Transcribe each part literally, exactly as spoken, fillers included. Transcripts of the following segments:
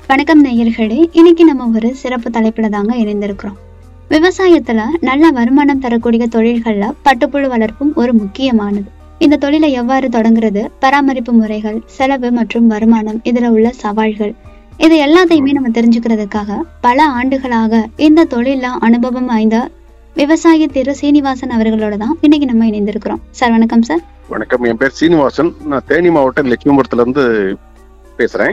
வணக்கம் நேயர்களே. இன்னைக்கு நம்ம ஒரு சிறப்பு தலைப்புல தாங்க இணைந்திருக்கிறோம். விவசாயத்துல நல்ல வருமானம் தரக்கூடிய தொழில்கள்ல பட்டுப்புழு வளர்ப்பும் ஒரு முக்கியமானது. இந்த தொழிலை எவ்வாறு தொடங்குறது, பராமரிப்பு முறைகள், செலவு மற்றும் வருமானம், இதுல உள்ள சவால்கள், இது எல்லாத்தையுமே நம்ம தெரிஞ்சுக்கிறதுக்காக பல ஆண்டுகளாக இந்த தொழில அனுபவம் வாய்ந்த விவசாயி திரு சீனிவாசன் அவர்களோட தான் இன்னைக்கு நம்ம இணைந்திருக்கிறோம். சார் வணக்கம். சார் வணக்கம். என் பேர் சீனிவாசன். நான் தேனி மாவட்டம் லட்சுமிபுரத்துல இருந்து பேசுறேன்.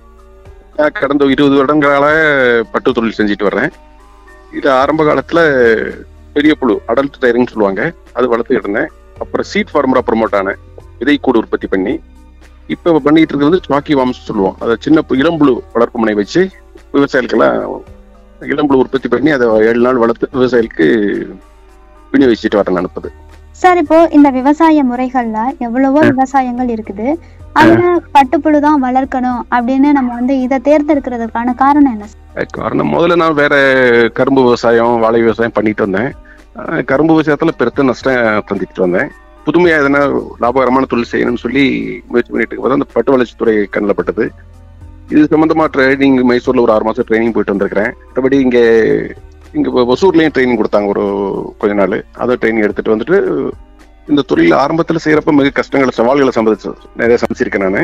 கடந்த இருபது வருடங்களால பட்டு தொழில் செஞ்சுட்டு வர்றேன். இது ஆரம்ப காலத்துல பெரிய புழு அடல்ட் டயரிங் சொல்லுவாங்க, அது வளர்த்துக்கிட்டு இருந்தேன். அப்புறம் சீட் ஃபார்மரா ப்ரொமோட் ஆனேன், விதை கூடு உற்பத்தி பண்ணி. இப்ப பண்ணிட்டு இருக்கிறது ஸ்டாக்கி வார்ம்ஸ் சொல்லுவோம். அதை சின்ன இளம்புழு வளர்ப்பு முனை வச்சு விவசாயிகளுக்கெல்லாம் இளம்புழு உற்பத்தி பண்ணி அதை ஏழு நாள் வளர்த்து விவசாயிகளுக்கு விநியோகிச்சுட்டு வரேன் அனுப்புது. சார், இப்போ இந்த விவசாய முறைகள்ல எவ்வளவோ விவசாயங்கள் இருக்குது. அதுல பட்டுப்புழுதான் வளர்க்கணும் அப்படின்னு நம்ம வந்து இதை தேர்ந்தெடுக்கிறதுக்கான காரணம் என்ன? காரணம், முதல்ல நான் வேற கரும்பு விவசாயம், வாழை விவசாயம் பண்ணிட்டு வந்தேன். கரும்பு விவசாயத்துல பெருத்த நஷ்டம் தந்துட்டு வந்தேன். புதுமையா எதனா லாபகரமான தொழில் செய்யணும்னு சொல்லி முயற்சி பண்ணிட்டு இருக்கும்போது அந்த பட்டு வளர்ச்சித்துறை கண்ணில் பட்டது. இது சம்பந்தமா ட்ரைனிங் மைசூர்ல ஒரு ஆறு மாசம் ட்ரைனிங் போயிட்டு வந்திருக்கிறேன். மற்றபடி இங்க இங்க ஒசூர்லயும் ட்ரைனிங் கொடுத்தாங்க ஒரு கொஞ்ச நாள். அதை ட்ரைனிங் எடுத்துட்டு வந்துட்டு இந்த தொழில் ஆரம்பத்துல செய்யறப்ப மிக கஷ்டங்களை, சவால்களை சந்திச்சு நிறைய சந்திச்சிருக்கேன் நானு.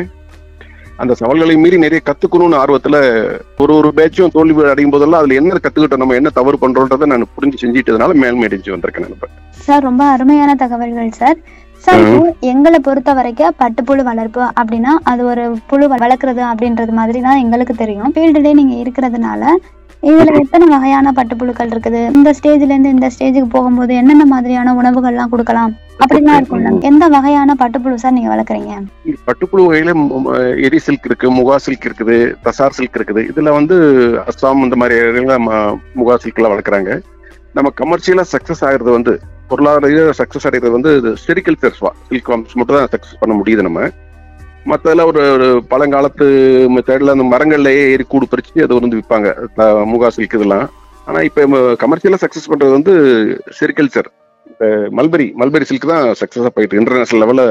அந்த சவால்களை மீறி நிறைய கத்துக்கணும்னு ஆர்வத்துல ஒரு ஒரு பேட்சும் தோல்வி அடையும் போதெல்லாம் அதுல என்ன கத்துக்கிட்டோம், நம்ம என்ன தவறு பண்றோன்றதை நான் புரிஞ்சு செஞ்சுட்டதுனால மேல் அடைஞ்சு வந்திருக்கேன் நான். சார், ரொம்ப அருமையான தகவல்கள் சார். சார், எங்களை பொறுத்த வரைக்கும் பட்டுப்புழு வளர்ப்பு அப்படின்னா அது ஒரு புழு வளர்க்குறது அப்படின்றது மாதிரி தான் எங்களுக்கு தெரியும். ஃபீல்டுலேயே நீங்க இருக்கிறதுனால இதுல எத்தனை வகையான பட்டுப்புழுக்கள் இருக்குது, இந்த ஸ்டேஜ்ல இருந்து இந்த ஸ்டேஜுக்கு போகும்போது என்னென்ன மாதிரியான உணவுகள் எல்லாம் கொடுக்கலாம் அப்படின்னா இருக்கும். எந்த வகையான பட்டுப்புழு சார் நீங்க வளர்க்குறீங்க? பட்டுப்புழு வகையில எரி சில்க் இருக்கு, முகா சில்க் இருக்குது, தசார் சில்க் இருக்குது. இதுல வந்து அஸ்ஸாம் இந்த மாதிரி முகா சில்க் எல்லாம் வளர்க்குறாங்க. நம்ம கமர்ஷியலா சக்சஸ் ஆகுறது வந்து பொருளாதார சக்சஸ் அடைகிறது வந்து செரிகல்ச்சர் சில்க் வார்ம்ஸ் மட்டும் தான் சக்சஸ் பண்ண முடியுது. நம்ம மற்றதெல்லாம் ஒரு ஒரு பழங்காலத்து மெத்தட்ல அந்த மரங்கள்லயே ஏறி கூடு பறிச்சு அதை வந்து விற்பாங்க, முகா சில்க் இதெல்லாம். ஆனா இப்ப கமர்ஷியலா சக்சஸ் பண்றது வந்து செரிகல்ச்சர். இந்த மல்பெரி மல்பெரி சில்க் தான் சக்சஸா போயிட்டு இன்டர்நேஷனல் லெவல்ல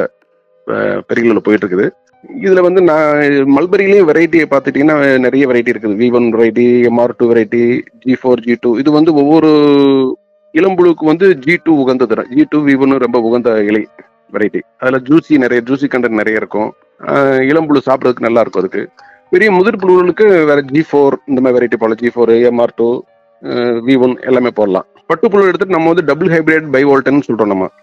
பெரிய லெவலில் போயிட்டு இருக்குது. இதுல வந்து நான் மல்பெரியிலேயே வெரைட்டியை பார்த்துட்டீங்கன்னா நிறைய வெரைட்டி இருக்குது. V one variety, MR two variety, G four, G two. இது வந்து ஒவ்வொரு இளம்புழுக்கு வந்து ஜி டூ உகந்தது. ஜி டூ, வி ஒன்னு ரொம்ப உகந்த இலை வெரைட்டி. அதுல ஜூசி நிறைய ஜூசி கண்டென்ட் நிறைய இருக்கும். இளம்புழு சாப்பிட்றதுக்கு நல்லா இருக்கும். அதுக்கு பெரிய முதிர் புழுகளுக்கு வேற ஜி ஃபோர் இந்த மாதிரி வெரைட்டி போடலாம். G four, MR two, V one எல்லாமே போடலாம். பட்டுப்புழு எடுத்துட்டு நம்ம வந்து டபுள் ஹைபிரிட் பைவோல்டன் சொல்றோம். நம்ம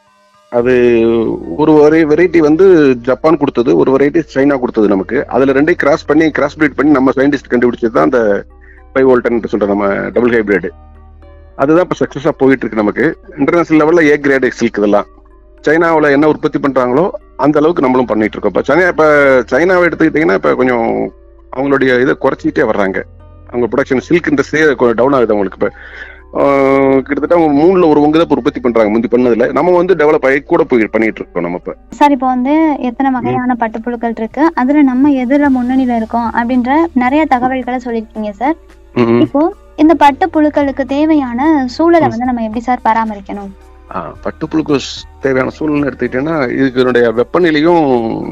அது ஒரு ஒரே வெரைட்டி வந்து ஜப்பான் கொடுத்தது, ஒரு வெரைட்டி சைனா கொடுத்தது நமக்கு. அதுல ரெண்டையும் கிராஸ் பண்ணி கிராஸ் பிரீட் பண்ணி நம்ம சயின்டிஸ்ட் கண்டுபிடிச்சது தான் அந்த பைவோல்டன் சொல்றோம் நம்ம டபுள் ஹைபிரிட். அதுதான் இப்போ சக்சஸா போயிட்டு இருக்கு நமக்கு. இன்டர்நேஷனல் லெவல்ல ஏ கிரேட் சில்க் இதெல்லாம் சைனாவில் என்ன உற்பத்தி பண்றாங்களோ அந்த அளவுக்கு நம்மளும் பண்ணிட்டு இருக்கோம். இப்போ சைனா இப்போ சைனாவை எடுத்துக்கிட்டீங்கன்னா இப்போ கொஞ்சம் அவங்களுடைய இதை குறைச்சிக்கிட்டே வர்றாங்க. அவங்க ப்ரொடக்ஷன் சில்க் இண்டஸ்ட்ரியே டவுன் ஆகுது அவங்களுக்கு. இப்போ கிட்டத்தட்ட அவங்க மூணுல ஒரு உங்க தான் உற்பத்தி பண்றாங்க முந்தி பண்ணதுல. நம்ம வந்து டெவலப் ஆகி கூட போய் பண்ணிட்டு இருக்கோம் நம்ம. இப்போ சார், இப்போ வந்து எத்தனை வகையான பட்டுப்புழுக்கள் இருக்கு, அதுல நம்ம எதுல முன்னணியில இருக்கோம் அப்படின்ற நிறைய தகவல்களை சொல்லியிருக்கீங்க சார். இப்போ இந்த பட்டுப்புழுக்களுக்கு தேவையான சூழலை வந்து நம்ம எப்படி சார் பராமரிக்கணும்? பட்டுப்புழுக்கு தேவையான சூழ்நிலை எடுத்துக்கிட்டேன்னா இதனுடைய வெப்பநிலையும்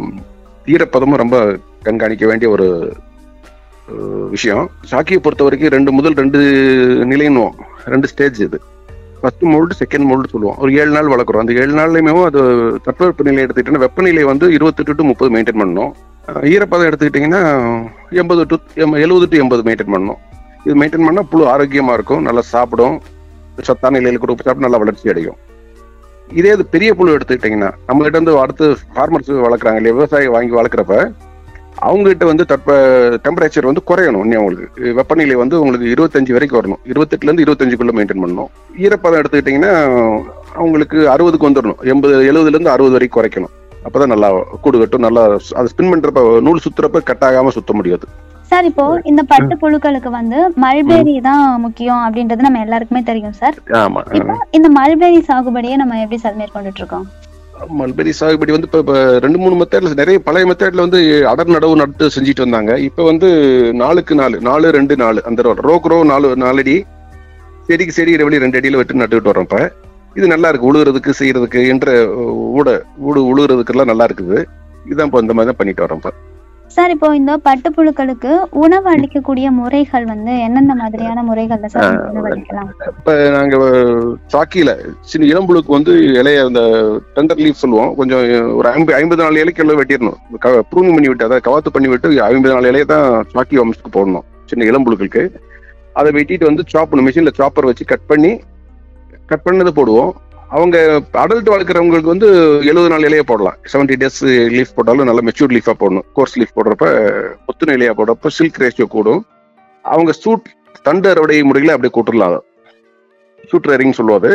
ஈரப்பதமும் ரொம்ப கண்காணிக்க வேண்டிய ஒரு விஷயம். சாக்கியை பொறுத்த வரைக்கும் ரெண்டு முதல் ரெண்டு நிலைன்னுவோம், ரெண்டு ஸ்டேஜ். இது ஃபர்ஸ்ட் மோல்டு, செகண்ட் மோல்டு சொல்லுவோம். ஒரு ஏழு நாள் வளர்க்குறோம். அந்த ஏழு நாள்லயுமே அது தட்பவெப்ப நிலை எடுத்துக்கிட்டோன்னா வெப்பநிலை வந்து இருபத்தெட்டு டு முப்பது மெயின்டைன் பண்ணணும். ஈரப்பதம் எடுத்துக்கிட்டிங்கன்னா எண்பது டு எழுபது டு எண்பது மெயின்டைன் பண்ணணும். இது மெயின்டைன் பண்ணால் புழு ஆரோக்கியமாக இருக்கும், நல்லா சாப்பிடும், சத்தான நிலையில் கூட சாப்பிட்டு நல்லா வளர்ச்சி அடையும். இதே இது பெரிய புழு எடுத்துக்கிட்டிங்கன்னா நம்மகிட்ட வந்து அடுத்து ஃபார்மர்ஸ் வளர்க்குறாங்க இல்லையா, விவசாயி வாங்கி வளர்க்குறப்ப அவங்ககிட்ட வந்து தட்ப டெம்பரேச்சர் வந்து குறையணும். இன்னும் உங்களுக்கு வெப்பநிலை வந்து உங்களுக்கு இருபத்தஞ்சு வரைக்கும் வரணும், இருபத்தெட்டுலேருந்து இருபத்தஞ்சுக்குள்ள மெயின்டைன் பண்ணணும். ஈரப்பதம் எடுத்துக்கிட்டிங்கன்னா அவங்களுக்கு அறுபதுக்கு வந்துடணும், எண்பது எழுபதுலேருந்து அறுபது வரைக்கும் குறைக்கணும். அப்போதான் நல்லா கூடு கட்டும். நல்லா அது ஸ்பின் பண்ணுறப்ப நூல் சுற்றுறப்ப கட்டாகாமல் சுத்த முடியாது. சார், இப்போ இந்த பட்டு புழுக்களுக்கு வந்து மல்பெரி தான் முக்கியம் அப்படின்றது நம்ம எல்லாருக்குமே தெரியும் சார். ஆமா. இப்போ இந்த மல்பெரி சாகுபடியை நம்ம எப்படி சார் மேற்கொண்டுட்டு இருக்கோம்? மல்பெரி சாகுபடி வந்து இப்போ ரெண்டு மூணு மெத்தட்ல நிறைய பழைய மெத்தட்ல வந்து அடர் நடவு நட்டு செஞ்சுட்டு வந்தாங்க. இப்போ வந்து நாலுக்கு நாலு நாலு ரெண்டு நாலு அந்த ரோக் ரோ நாலு நாலடி செடிக்கு செடி இடைவெளி ரெண்டு அடியில விட்டு நட்டுக்கிட்டு வரோம். இப்போ இது நல்லா இருக்கு, உழுகிறதுக்கு செய்யறதுக்கு என்ற ஊட ஊடு உழுகிறதுக்கு எல்லாம் நல்லா இருக்குது. இதுதான் இப்போ இந்த மாதிரி தான் பண்ணிட்டு வரோம். இப்போ சார் இப்போ இந்த பட்டுப்புழுக்களுக்கு உணவு அளிக்கக்கூடிய முறைகள் வந்து எந்தெந்த மாதிரியான முறைகள்ல சார் உணவு அளிக்கலாம்? இப்ப நாங்க சாக்கியில சின்ன இளம்புழுக்கு வந்து இலைய அந்த டெண்டர் லீஃப் சொல்லுவோம், கொஞ்சம் ஒரு ஐம்பது ஐம்பது நாலு இலைக்கு எல்லாம் வெட்டிடணும். ப்ரூனிங் பண்ணி விட்டு அதாவது கவாத்து பண்ணி விட்டு ஐம்பது நாலு இலையை தான் சாக்கி வம்சத்துக்கு போடணும் சின்ன இளம்புழுக்களுக்கு. அதை வெட்டிட்டு வந்து சாப் பண்ணணும், மிஷின்ல சாப்பர் வச்சு கட் பண்ணி கட் பண்ணதை போடுவோம். அவங்க அடல்ட் வளர்க்குறவங்களுக்கு வந்து எழுபது நாள் இலையை போடலாம். செவன்டி டேஸ் லீஃப் போட்டாலும் நல்லா மெச்சூர்ட் லீஃபா போடணும். கோர்ஸ் லீஃப் போடுறப்ப ஒத்துணை இலையா போடுறப்ப சில்க் ரேஷியோ கூடும். அவங்க சூட் தண்டு அறுவடை முறைகளை அப்படியே கூட்டுடலாம். Suit rearing சொல்லுவாது.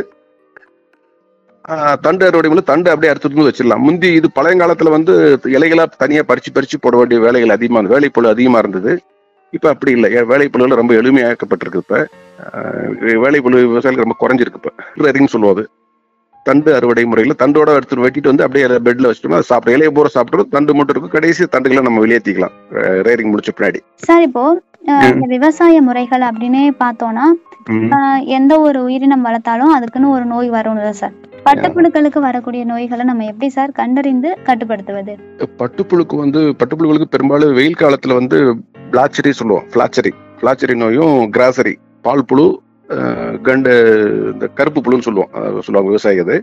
தண்டு அறுவடை முறை தண்டு அப்படியே அறுத்துட்டு வச்சிடலாம். முந்தி இது பழையங்காலத்துல வந்து இலைகளா தனியா பறிச்சு பறிச்சு போட வேண்டிய வேலைகள் அதிகமா இருந்தது, வேலைப்பொழு அதிகமா இருந்தது. இப்ப அப்படி இல்லை, வேலைப்பொழுகள் ரொம்ப எளிமையாக்கப்பட்டிருக்கு. இப்ப வேலைப்பொழு விவசாயிகள் ரொம்ப குறைஞ்சிருக்கு. இப்ப ரேரிங் சொல்லுவாது. தண்டு அறுவடை முறையில தண்டோட எடுத்து வெட்டிட்டு வந்து அப்படியே பெட்ல வச்சுட்டோம்னா சாப்பிட இலைய பூரா சாப்பிட்டு தண்டு மட்டும் இருக்கும். கடைசி தண்டுகளை நம்ம வெளியேற்றிக்கலாம் ரேரிங் முடிச்ச பின்னாடி. சார் இப்போ விவசாய முறைகள் அப்படின்னு பார்த்தோம்னா எந்த ஒரு உயிரினம் வளர்த்தாலும் அதுக்குன்னு ஒரு நோய் வரும் சார். பட்டுப்புழுக்களுக்கு வரக்கூடிய நோய்களை நம்ம எப்படி சார் கண்டறிந்து கட்டுப்படுத்துவது? பட்டுப்புழுக்கு வந்து பட்டுப்புழுக்களுக்கு பெரும்பாலும் வெயில் காலத்துல வந்து பிளாச்சரி சொல்லுவோம், பிளாச்சரி பிளாச்சரி நோயும் கிராசரி பால் புழு கண்டு இந்த கருப்பு புழுன்னு சொல்லுவோம் சொல்லுவாங்க விவசாயி. அது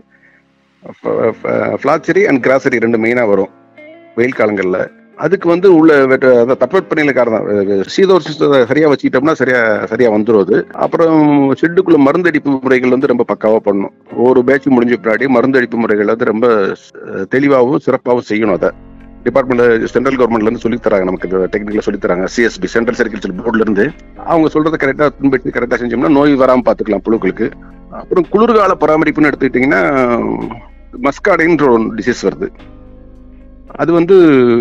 பிளாச்சரி அண்ட் கிராசரி ரெண்டு மெயினா வரும் வெயில் காலங்கள்ல. அதுக்கு வந்து உள்ள தட்பவெப்பநிலை காரணம், சீதோஷ்ணத்தை சரியா வச்சுக்கிட்டோம்னா சரியா சரியா வந்துடும். அப்புறம் ஷெட்டுக்குள்ள மருந்தடிப்பு முறைகள் வந்து ரொம்ப பக்காவா பண்ணணும். ஒரு பேட்ச் முடிஞ்ச பின்னாடி மருந்தடிப்பு முறைகள் வந்து ரொம்ப தெளிவாகவும் சிறப்பாகவும் செய்யணும். அதை டிபார்ட்மெண்ட் சென்ட்ரல் கவர்மெண்ட்ல இருந்து சொல்லி தராங்க, நமக்கு டெக்னிக்கலா சொல்லி தராங்க. சிஎஸ்பி சென்ட்ரல் செரிகல்ச்சர் போர்ட்ல இருந்து அவங்க சொல்றதை கரெக்டா பின்பற்றி கரெக்டா செஞ்சோம்னா நோய் வராம பாத்துக்கலாம் புழுக்களுக்கு. அப்புறம் குளிர்கால பராமரிப்புன்னு எடுத்துக்கிட்டீங்கன்னா மஸ்கார்டின்ற ஒரு டிசீஸ் வருது. அது வந்து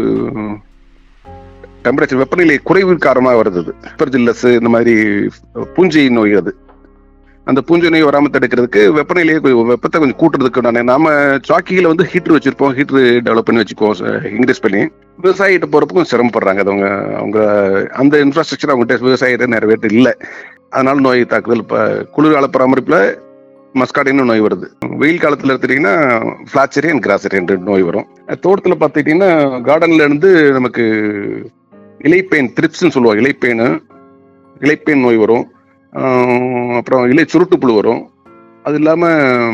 டெம்பரேச்சர் வெப்பநிலை குறைவு காரணமாக வருது. ஹைப்பர்ஜில்லஸ் இந்த மாதிரி பூஞ்சை நோய். அது அந்த பூஞ்சை நோய் வராம தடுக்கிறதுக்கு வெப்பநிலையை வெப்பத்தை கொஞ்சம் கூட்டுறதுக்கு நான் நாம சாக்கியில வந்து ஹீட்டர் வச்சிருப்போம், ஹீட்டர் டெவலப் பண்ணி வச்சுக்குவோம் இன்க்ரீஸ் பண்ணி. விவசாயிட்ட போறப்ப கொஞ்சம் சிரமப்படுறாங்க. அவங்க அவங்க அந்த இன்ஃப்ராஸ்ட்ரக்சர் அவங்ககிட்ட விவசாயிட்ட நிறைய பேர் இல்லை. அதனால நோய் தாக்குதல். இப்போ குளிர்கால பராமரிப்புல மஸ்கார்டின்னு நோய் வருது. வெயில் காலத்துல எடுத்துட்டீங்கன்னா பிளாச்சரி அண்ட் கிராசரி ரெண்டு நோய் வரும். தோட்டத்துல பார்த்துக்கிட்டீங்கன்னா கார்டன்ல இருந்து நமக்கு இலைப்பேன் த்ரிப்ஸ்ன்னு சொல்லுவாங்க, இலைப்பேனு இலைப்பேன் நோய் வரும். அப்புறம் இலை சுருட்டு புழு வரும். அது இல்லாம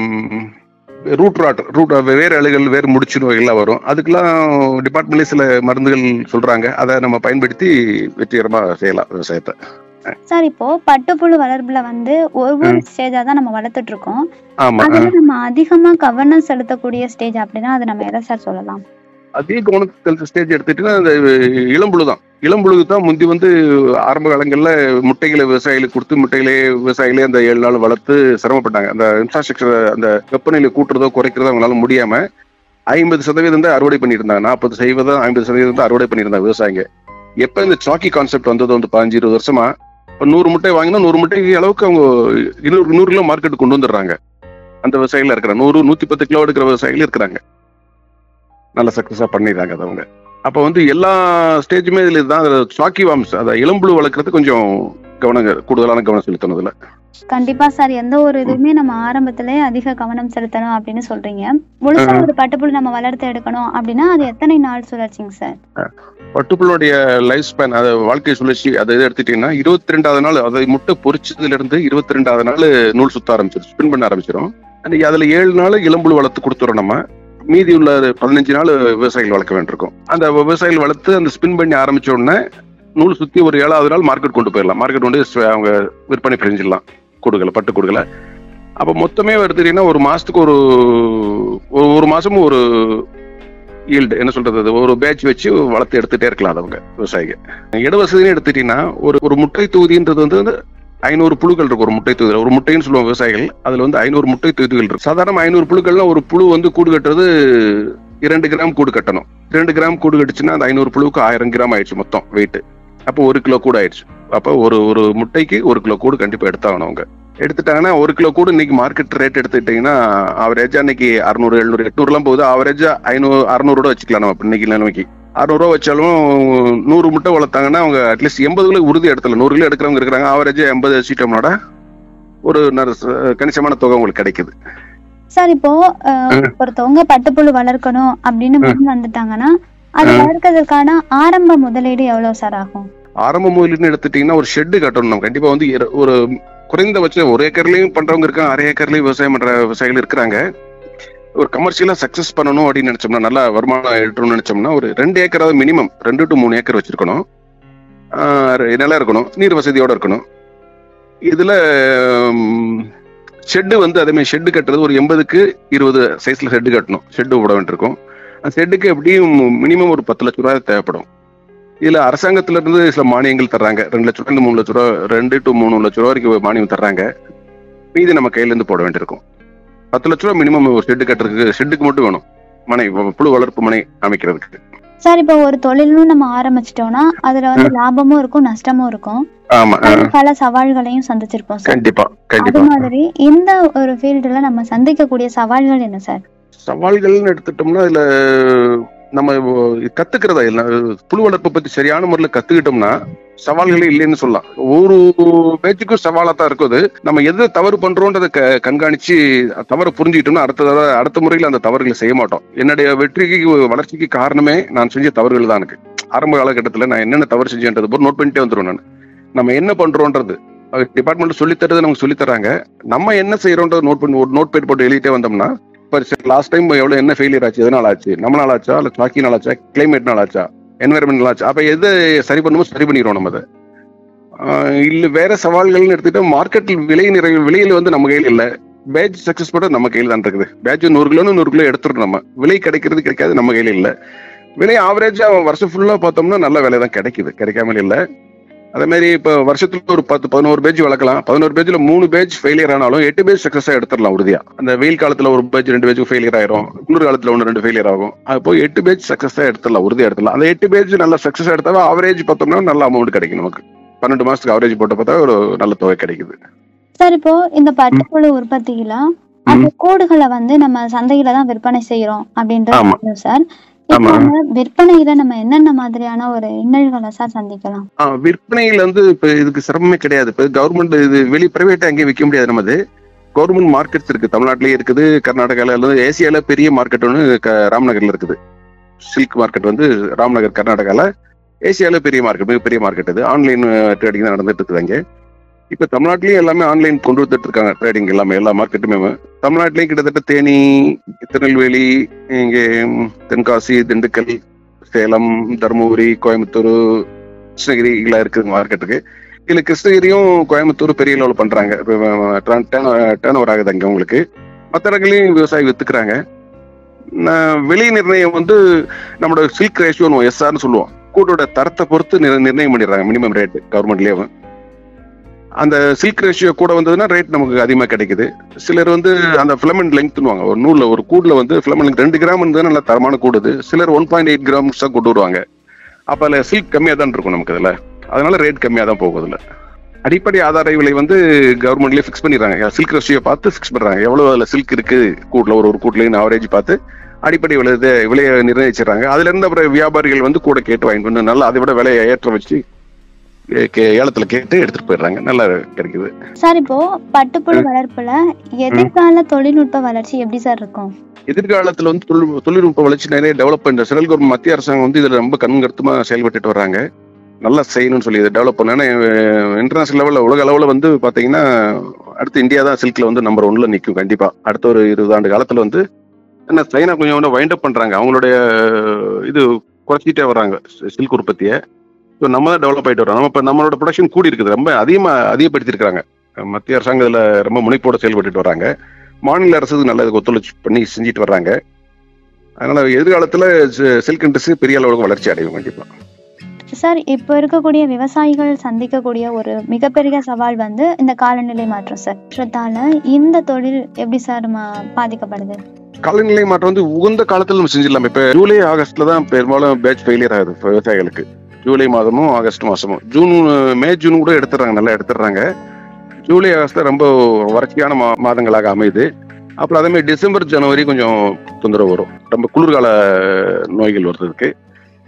ரூட் ராட் ரூட் வேறு அழுகல் வேறு முடிச்சு நோய்கள்லாம் வரும். அதுக்கெல்லாம் டிபார்ட்மெண்ட்ல சில மருந்துகள் சொல்றாங்க, அதை நம்ம பயன்படுத்தி வெற்றிகரமா செய்யலாம் விவசாயத்தை. சார் இப்போ பட்டுப்புழு வளர்ப்புல வந்து ஒவ்வொரு ஸ்டேஜா தான் நம்ம வளர்த்துட்டு இருக்கோம். அதுல நம்ம அதிகமா கவனம் செலுத்தக்கூடிய ஸ்டேஜ் அப்படின்னா அது நம்ம எதை சார் சொல்லலாம்? அதிக கவனத்தை ஸ்டேஜ் எடுத்துட்டீங்கன்னா அந்த இளம்புழு தான். இளம்புழு தான் முந்தி வந்து ஆரம்ப காலங்கள்ல முட்டைகளை விவசாயிகளுக்கு கொடுத்து முட்டைகளே விவசாயிகளே அந்த ஏழு நாள் வளர்த்து சிரமப்பட்டாங்க. அந்த இன்ஃப்ராஸ்ட்ரக்சர் அந்த வெப்பநிலை கூட்டுறதோ குறைக்கிறதோ அவங்களால முடியாம ஐம்பது சதவீதம் தான் அறுவடை பண்ணியிருந்தாங்க. நாற்பது சதவீதம் ஐம்பது சதவீதம் தான் அறுவடை பண்ணியிருந்தாங்க விவசாயிங்க. எப்ப இந்த சாக்கி கான்செப்ட் வந்தது வந்து பதினஞ்சு இருபது வருஷமா நூறு முட்டை வாங்கினா நூறு முட்டைக்கு அளவுக்கு அவங்க இருநூறு நூறு கிலோ மார்க்கெட்டுக்கு கொண்டு வந்துடுறாங்க. அந்த விவசாயிகள் இருக்கிறாங்க, நூறு நூத்தி பத்து கிலோ எடுக்கிற விவசாயிகள் இருக்கிறாங்க, நல்ல சக்சஸா பண்ணிடுறாங்க அது அவங்க. அப்ப வந்து எல்லா ஸ்டேஜுமே இதுல தான் சாக்கி வாம்ஸ் அதை இளம்புழு வளர்க்கறது கொஞ்சம் கவனம் கூடுதலான கவனம் செலுத்தணும்ல. கண்டிப்பா சார், எந்த ஒரு இதுவுமே நம்ம ஆரம்பத்திலே அதிக கவனம் செலுத்தணும் அப்படின்னு சொல்றீங்க. முழுசா ஒரு பட்டுப்புழு நம்ம வளர்த்து எடுக்கணும் அப்படின்னா அது எத்தனை நாள் சுழற்சிங்க சார்? பட்டுப்புழுடைய லைஃப் ஸ்பேன், அது வாழ்க்கை சுழற்சி, அதை எடுத்துட்டீங்கன்னா இருபத்தி ரெண்டாவது நாள் அதை முட்டை பொறிச்சதுல இருந்து இருபத்தி ரெண்டாவது நாள் நூல் சுத்த ஆரம்பிச்சிடும், ஸ்பின் பண்ண ஆரம்பிச்சிடும். அதுல ஏழு நாள் இளம்புழு வளர்த்து கொடுத்துறோம். நம்ம மீதி உள்ள பதினஞ்சு நாள் விவசாயிகள் வளர்க்க வேண்டியிருக்கும். அந்த விவசாயிகள் வளர்த்து அந்த ஸ்பின் பண்ணி ஆரம்பிச்ச உடனே நூல் சுத்தி ஒரு ஏழாவது நாள் மார்க்கெட் கொண்டு போயிடலாம். மார்க்கெட் கொண்டு அவங்க விற்பனை செஞ்சிடலாம் கூடுகளை, பட்டு கூடுகளை. அப்ப மொத்தமே எடுத்துட்டீங்கன்னா ஒரு மாசத்துக்கு ஒரு ஒரு மாசமும் ஒரு ஈல்டு என்ன சொல்றது ஒரு பேட்ச் வச்சு வளர்த்து எடுத்துட்டே இருக்கலாம். அது அவங்க விவசாயிங்க இட வசதினு எடுத்துட்டீங்கன்னா ஒரு ஒரு முட்டை தொகுதின்றது வந்து ஐநூறு புழுக்கள் இருக்கு. ஒரு முட்டை தொகுதியில் ஒரு முட்டைன்னு சொல்லுவாங்க விவசாயிகள். அதுல வந்து ஐநூறு முட்டை தொகுதிகள் இருக்கு. சாதாரண ஐநூறு புழுக்கள்னா ஒரு புழு வந்து கூடு கட்டுறது இரண்டு கிராம் கூடு கட்டணும். ரெண்டு கிராம் கூடு கட்டுச்சுன்னா அந்த ஐநூறு புழுவுக்கு ஆயிரம் கிராம் ஆயிடுச்சு மொத்தம் வெயிட். அப்போ ஒரு கிலோ கூடு ஆயிடுச்சு. அப்போ ஒரு ஒரு முட்டைக்கு ஒரு கிலோ கூடு கண்டிப்பா எடுத்தாகணும். அவங்க எடுத்துட்டாங்கன்னா ஒரு கிலோ கூடு இன்னைக்கு மார்க்கெட் ரேட் எடுத்துக்கிட்டீங்கன்னா அவரேஜா இன்னைக்கு அறுநூறு எழுநூறு எட்நூறு எல்லாம் போகுது. அவரேஜா ஐநூறு அறுநூறு ரூபா வச்சுக்கலாம். நம்ம இன்னைக்கு நிலைமைக்கு அறுநூறு ரூபா வச்சாலும் நூறு முட்டை வளர்த்தாங்கன்னா அவங்க அட்லீஸ்ட் எண்பது கிலோ உறுதி எடுத்துல நூறு கிலோ எடுக்கிறவங்க இருக்கிறாங்க. ஆவரேஜா எண்பது வச்சுட்டோம்னோட ஒரு கணிசமான தொகை உங்களுக்கு கிடைக்குது. சார் இப்போ ஒருத்தவங்க பட்டுப்புழு வளர்க்கணும் அப்படின்னு முன் வந்துட்டாங்கன்னா அது வளர்க்கறதுக்கான ஆரம்ப முதலீடு எவ்வளவு சார் ஆகும்? ஆரம்ப முதலீடுன்னு எடுத்துட்டீங்கன்னா ஒரு ஷெட்டு கட்டணும். நம்ம கண்டிப்பா வந்து இர- ஒரு குறைந்தபட்சம் ஒரு ஏக்கர்லயும் பண்றவங்க இருக்காங்க, அரை ஏக்கர்லயும் விவசாயம் பண்ற விவசாயிகள் இருக்கிறாங்க. ஒரு கமர்ஷியலா சக்சஸ் பண்ணணும் அப்படின்னு நினைச்சோம்னா, நல்லா வருமானம் ஈட்டணும்னு நினைச்சோம்னா ஒரு ரெண்டு ஏக்கராவது மினிமம் ரெண்டு டு மூணு ஏக்கர் வச்சிருக்கணும். ஆஹ் நிலம் இருக்கணும், நீர் வசதியோட இருக்கணும். இதுல ஷெட்டு வந்து அதே மாதிரி ஷெட்டு கட்டுறது ஒரு எண்பதுக்கு இருபது சைஸ்ல ஷெட்டு கட்டணும். ஷெட்டு போட வேண்டியிருக்கும். அந்த ஷெட்டுக்கு எப்படியும் மினிமம் ஒரு பத்து லட்ச ரூபாய் தேவைப்படும். இதுல அரசாங்கத்துல இருந்து சில மானியங்கள் தர்றாங்க. ரெண்டு லட்ச ரூபாய் மூணு லட்ச ரூபா ரெண்டு டு மூணு லட்ச ரூபா வரைக்கும் மானியம் தர்றாங்க. மீதி நம்ம கையில இருந்து போட வேண்டியிருக்கும். பத்து லட்ச ரூபா மினிமம் ஒரு ஷெட்டு கட்டுறதுக்கு, ஷெட்டுக்கு மட்டும் வேணும், மனை புழு வளர்ப்பு மனை அமைக்கிறதுக்கு. சார் இப்போ ஒரு தொழிலும் நம்ம ஆரம்பிச்சிட்டோம்னா அதுல வந்து லாபமும் இருக்கும் நஷ்டமும் இருக்கும். ஆமா, அது பல சவால்களையும் சந்திச்சிருப்போம் சார். கண்டிப்பா அது கண்டிப்பா. மாதிரி இந்த ஒரு ஃபீல்டுல நம்ம சந்திக்கக்கூடிய சவால்கள் என்ன சார்? சவால்கள்னு எடுத்துட்டோம்னா இதுல நம்ம கத்துக்கிறதா இல்ல, புழு வளர்ப்பை பத்தி சரியான முறையில் கத்துக்கிட்டோம்னா சவால்களே இல்லைன்னு சொல்லலாம். ஒரு பேச்சுக்கும் சவாலா தான் இருக்குது. நம்ம எது தவறு பண்றோன்றதை க கண்காணிச்சு தவறு புரிஞ்சுக்கிட்டோம்னா அடுத்த தடவை அடுத்த முறையில் அந்த தவறுகளை செய்ய மாட்டோம். என்னுடைய வெற்றிக்கு வளர்ச்சிக்கு காரணமே நான் செஞ்ச தவறுகள் தான். எனக்கு ஆரம்ப காலகட்டத்தில் நான் என்னென்ன தவறு செஞ்சேன்றது போது நோட் பண்ணிட்டே வந்துடும். நான் நம்ம என்ன பண்றோன்றது டிபார்ட்மெண்ட் சொல்லித்தரது நமக்கு சொல்லித்தராங்க. நம்ம என்ன செய்யறோன்றது நோட் பண்ணி ஒரு நோட் பேட் போட்டு எழுதிட்டே வந்தோம்னா லாஸ்ட் டைம் எவ்வளவு என்ன ஃபெயிலியர் ஆச்சு, எதனால ஆச்சு, நம்மளால ஆச்சா இல்ல சாக்கினால ஆச்சா, கிளைமேட்னால ஆச்சா, என்வரன்மெண்ட் ஆச்சா, அப்ப எது சரி பண்ணுமோ சரி பண்ணிடுவோம் நம்ம அதை. இல்ல வேற சவால்கள்னு எடுத்துக்கிட்டா மார்க்கெட்டில் விலை நிறைய விலையில வந்து நம்ம கையில் இல்ல. பேட்ச் சக்சஸ் பண்ண நம்ம கையில் தான் இருக்குது. பேட்ச் நூறு கிலோ நூறு கிலோ எடுத்துரும். நம்ம விலை கிடைக்கிறது கிடைக்காது நம்ம கையில இல்ல. விலை ஆவரேஜா வருஷம் ஃபுல்லா பார்த்தோம்னா நல்ல விலை தான் கிடைக்குது, கிடைக்காமல் இல்லை. அதே மாதிரி இப்ப வருஷத்துக்கு ஒரு பத்து பதினோரு பேஜ் வளர்க்கலாம். பதினோரு பேஜ்ல மூணு பேஜ் ஃபெயிலியர் ஆனாலும் எட்டு பேஜ் சக்சஸா எடுத்துடலாம் உறுதியா. அந்த வெயில் காலத்துல ஒரு பேஜ் ரெண்டு பேஜ் ஃபெயிலியர் ஆயிரும், இன்னொரு காலத்துல ஒன்று ரெண்டு ஃபெயிலியர் ஆகும். அது போய் எட்டு பேஜ் சக்சஸா எடுத்துடலாம், உறுதியா எடுத்துடலாம். அந்த எட்டு பேஜ் நல்ல சக்சஸா எடுத்தாலும் ஆவரேஜ் பார்த்தோம்னா நல்ல அமௌண்ட் கிடைக்கும் நமக்கு. பன்னெண்டு மாசத்துக்கு ஆவரேஜ் போட்ட பார்த்தா ஒரு நல்ல தொகை கிடைக்குது. சார் இப்போ இந்த பட்டுப்புழு உற்பத்தியில அந்த கூடுகளை வந்து நம்ம சந்தையில தான் விற்பனை செய்யறோம் அப்படின்றது சார். இப்போ விற்பனையில நம்ம என்னென்ன மாதிரியான ஒரு இன்னல்களை சார் சந்திக்கலாம்? விற்பனையில வந்து இப்ப இதுக்கு சிரமமே கிடையாது. இப்ப கவர்மெண்ட் இது வெளி பிரைவேட்டா எங்கேயும் விற்க முடியாது. நமது கவர்மெண்ட் மார்க்கெட்ஸ் இருக்கு, தமிழ்நாட்டிலேயே இருக்குது, கர்நாடகால இருந்து ஏசியால பெரிய மார்க்கெட் ஒன்று ராம்நகர்ல இருக்குது. சில்க் மார்க்கெட் வந்து ராம்நகர் கர்நாடகால ஏசியால பெரிய மார்க்கெட், மிகப்பெரிய மார்க்கெட். இது ஆன்லைன் ட்ரேடிங் தான் நடந்துட்டு இருக்குது அங்கே. இப்ப தமிழ்நாட்டிலயும் எல்லாமே ஆன்லைன் கொண்டு வந்துட்டு இருக்காங்க ட்ரேடிங் எல்லாமே, எல்லா மார்க்கெட்டுமே. தமிழ்நாட்டிலேயும் கிட்டத்தட்ட தேனி, திருநெல்வேலி, இங்கே தென்காசி, திண்டுக்கல், சேலம், தருமபுரி, கோயம்புத்தூர், கிருஷ்ணகிரி எல்லாம் இருக்குது மார்க்கெட்டுக்கு. இதுல கிருஷ்ணகிரியும் கோயம்புத்தூர் பெரிய லெவல் பண்றாங்க, டேர்ன் ஓவர் ஆகுது அங்க உங்களுக்கு. மற்ற இடங்களையும் விவசாயி வித்துக்கிறாங்க. விலை நிர்ணயம் வந்து நம்மளோட சில்க் ரேஷியோ எஸ்ஆர்னு சொல்லுவோம், கூட்டோட தரத்தை பொறுத்து நிர்ணயம் பண்ணிடுறாங்க மினிமம் ரேட் கவர்மெண்ட்லயே. அந்த சில்க் ரேஷியோ கூட வந்ததுன்னா ரேட் நமக்கு அதிகமா கிடைக்குது. சிலர் வந்து அந்த ஃபிலமெண்ட் லெங்க்னுவாங்க, ஒரு நூல்ல ஒரு கூடுல வந்து ஃபிலமெண்ட் லெங்க் ரெண்டு கிராம் இருந்தது நல்ல தரமான கூடுது. சிலர் ஒன் பாயிண்ட் எயிட் கிராம்ஸ் தான் கொண்டு வருவாங்க. அப்ப அதுல சில்க் கம்மியா தான் இருக்கும் நமக்கு இதுல, அதனால ரேட் கம்மியா தான் போகுது. இல்ல அடிப்படை ஆதார விலை வந்து கவர்மெண்ட்லயே ஃபிக்ஸ் பண்ணிடுறாங்க. சில்க் ரேஷியோ பார்த்து ஃபிக்ஸ் பண்றாங்க, எவ்வளவு அதுல சில்க் இருக்கு கூடுல, ஒரு ஒரு கூட்லையும் ஆவரேஜ் பார்த்து அடிப்படை விலை விலையை நிர்ணயிச்சிடறாங்க. அதுல இருந்து அப்புறம் வியாபாரிகள் வந்து கூட கேட்டு வாங்கிட்டு வந்து நல்லா அதை விட விலையை ஏற்ற வச்சு ஏலத்துல கேட்டு எடுத்துட்டு போயிடுறாங்க, நல்லா கிடைக்குது. சார் இப்போ பட்டுப்புழு வளர்ப்புல எதிர்கால தொழில்நுட்ப வளர்ச்சி எப்படி சார் இருக்கும்? எதிர்காலத்துல வந்து தொழில் தொழில்நுட்ப வளர்ச்சி நிறைய டெவலப் பண்ண சென்ட்ரல் கவர்மெண்ட், மத்திய அரசாங்கம் வந்து இதுல ரொம்ப கண்கருத்துமா செயல்பட்டு வர்றாங்க. நல்லா செய்யணும்னு சொல்லி இதை டெவலப் பண்ண. இன்டர்நேஷனல் லெவலில் உலக அளவில் வந்து பாத்தீங்கன்னா அடுத்து இந்தியா தான் சில்க்ல வந்து நம்பர் ஒன்ல நிற்கும் கண்டிப்பா. அடுத்த ஒரு இருபது ஆண்டு காலத்துல வந்து என்ன சைனா கொஞ்சம் வைண்ட் அப் பண்றாங்க, அவங்களுடைய இது குறைச்சிட்டே வர்றாங்க சில்க் உற்பத்தியை. ஸோ நம்ம தான் டெவலப் ஆகிட்டு வரோம். நம்ம இப்போ நம்மளோட ப்ரொடக்ஷன் கூடி இருக்குது, ரொம்ப அதிகமாக அதிகப்படுத்திருக்காங்க. மத்திய அரசாங்கம் இதில் ரொம்ப முனைப்போட செயல்பட்டு வர்றாங்க. மாநில அரசு நல்ல ஒத்துழைச்சு பண்ணி செஞ்சுட்டு வர்றாங்க. அதனால எதிர்காலத்தில் சில்க் இண்டஸ்ட்ரி பெரிய அளவுக்கு வளர்ச்சி அடையும் கண்டிப்பா. சார் இப்போ இருக்கக்கூடிய விவசாயிகள் சந்திக்கக்கூடிய ஒரு மிகப்பெரிய சவால் வந்து இந்த காலநிலை மாற்றம் சார். இந்த தொழில் எப்படி சார் பாதிக்கப்படுது? காலநிலை மாற்றம் வந்து உகந்த காலத்தில் நம்ம செஞ்சிடலாம். இப்போ ஜூலை ஆகஸ்ட்ல தான் பெரும்பாலும் பேட்ச் ஃபெயிலியர் ஆகுது விவசாயிகளுக்கு. ஜூலை மாதமும் ஆகஸ்ட் மாசமும், ஜூன் மே ஜூன் கூட எடுத்துடுறாங்க, நல்லா எடுத்துடுறாங்க. ஜூலை ஆகஸ்ட் ரொம்ப வறட்சியான மா மாதங்களாக அமையுது. அப்புறம் அதே மாதிரி டிசம்பர் ஜனவரி கொஞ்சம் தொந்தரவு வரும், ரொம்ப குளிர்கால நோய்கள் வருவதற்கு.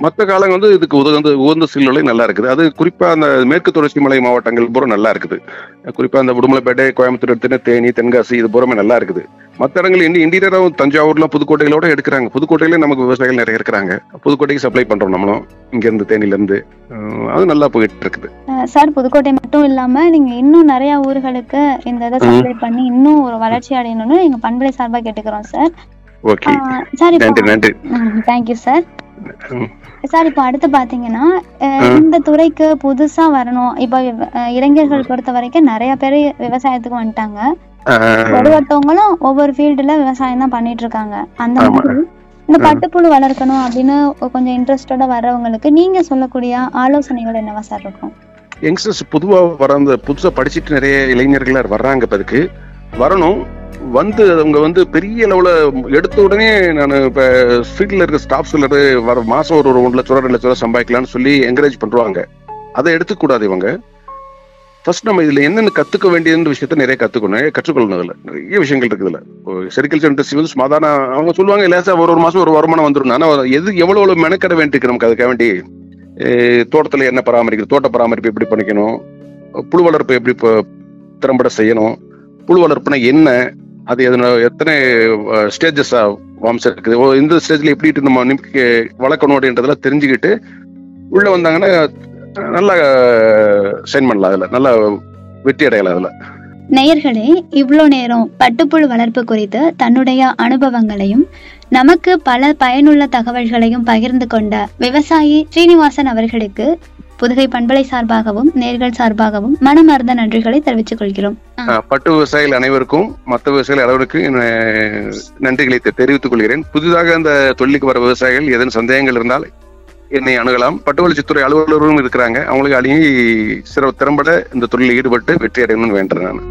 மற்ற காலம் வந்து இதுக்கு உதவுந்து உகந்த சூழ்நிலை நல்லா இருக்குது. அது குறிப்பா அந்த மேற்கு தொடர்ச்சி மலை மாவட்டங்கள் பூரா நல்லா இருக்குது. குறிப்பா அந்த உடுமலைப்பேட்டை, கோயம்புத்தூர் எடுத்துன்னு தேனி, தென்காசி இது பூராமே நல்லா இருக்குது. மற்ற இடங்கள் இன்னும் இன்டீரியராகவும் தஞ்சாவூர்ல புதுக்கோட்டைகளோட எடுக்கிறாங்க. புதுக்கோட்டையில நமக்கு விவசாயிகள் நிறைய இருக்கிறாங்க. புதுக்கோட்டைக்கு சப்ளை பண்றோம் நம்மளும் இங்க இருந்து தேனில இருந்து. அது நல்லா போயிட்டு இருக்குது சார். புதுக்கோட்டை மட்டும் இல்லாம நீங்க இன்னும் நிறைய ஊர்களுக்கு இந்த இதை சப்ளை பண்ணி இன்னும் ஒரு வளர்ச்சி அடையணும்னு எங்க பண்பலை சார்பா கேட்டுக்கிறோம் சார். ஓகே சார், நன்றி நன்றி தேங்க்யூ சார். சார், இப்ப அடுத்து பாத்தீங்கன்னா இந்த துறைக்கு புதுசா வரணும். இப்ப இளைஞர்கள் பொறுத்த வரைக்கும் நிறைய பேர் விவசாயத்துக்கு வந்துட்டாங்க. ஒவ்வொருத்தவங்களும் ஒவ்வொரு ஃபீல்டுல விவசாயம் தான் பண்ணிட்டு இருக்காங்க. அந்த மாதிரி இந்த பட்டுப்புழு வளர்க்கணும் அப்படின்னு கொஞ்சம் இன்ட்ரெஸ்டோட வர்றவங்களுக்கு நீங்க சொல்லக்கூடிய ஆலோசனைகள் என்னவா சார் இருக்கும்? யங்ஸ்டர்ஸ் பொதுவா வர அந்த புதுசா படிச்சுட்டு நிறைய இளைஞர்கள் வர்றாங்க. இப்ப அதுக்கு வரணும் வந்து அவங்க வந்து பெரிய அளவுல எடுத்த உடனே நான் இப்ப ஃபீல்ட்ல இருக்க ஸ்டாஃப்ஸ்ல வர மாசம் ஒரு ஒன்று லட்ச ரூபா ரெண்டு லட்ச ரூபா சம்பாதிக்கலாம்னு சொல்லி என்கரேஜ் பண்றாங்க. அதை எடுத்துக்கூடாது. இவங்க ஃபர்ஸ்ட் நம்ம இதுல என்னென்ன கத்துக்க வேண்டியது விஷயத்த நிறைய கத்துக்கணும், நிறைய கற்றுக்கொள்ளணும். இதுல நிறைய விஷயங்கள் இருக்குதுல. செரிகல்ச்சர் இண்டஸ்ட்ரி வந்து சாதாரண அவங்க சொல்லுவாங்க லேசா ஒரு ஒரு மாசம் ஒரு வருமானம் வந்துடும். ஆனா எது எவ்வளவு எவ்வளவு மெனக்கட வேண்டியிருக்கு நமக்கு. அதுக்காக வேண்டி தோட்டத்துல என்ன பராமரிக்கணும், தோட்ட பராமரிப்பு எப்படி பண்ணிக்கணும், புழு வளர்ப்பு எப்படி திறம்பட செய்யணும், புழு வளர்ப்புனா என்ன, அது எத்தனை ஸ்டேஜஸ் வாம்சம் இருக்குது, இந்த ஸ்டேஜ்ல எப்படி நம்ம வளர்க்கணும் அப்படின்றதெல்லாம் தெரிஞ்சுக்கிட்டு உள்ள வந்தாங்கன்னா நல்லா சைன் பண்ணலாம். அதுல நல்லா வெற்றி அடையலாம். அதுல நேயர்களே, இவ்வளோ நேரம் பட்டுப்புழு வளர்ப்பு குறித்து தன்னுடைய அனுபவங்களையும் நமக்கு பல பயனுள்ள தகவல்களையும் பகிர்ந்து கொண்ட விவசாயி ஸ்ரீனிவாசன் அவர்களுக்கு புதுகை பண்பலை சார்பாகவும் நேர்கள் சார்பாகவும் மனமார்ந்த நன்றிகளை தெரிவித்துக் கொள்கிறோம். பட்டு விவசாயிகள் அனைவருக்கும் மற்ற விவசாயிகள் அனைவருக்கும் நன்றிகளை தெரிவித்துக் கொள்கிறேன். புதிதாக அந்த தொழிலுக்கு வர விவசாயிகள் ஏதேனும் சந்தேகங்கள் இருந்தால் என்னை அணுகலாம். பட்டு வளர்ச்சித்துறை அலுவலர்களும் இருக்கிறாங்க. அவங்களுக்கு அழகி சிற திறம்பட இந்த தொழிலில் ஈடுபட்டு வெற்றி அடையணும்னு வேண்டுறேன் நான்.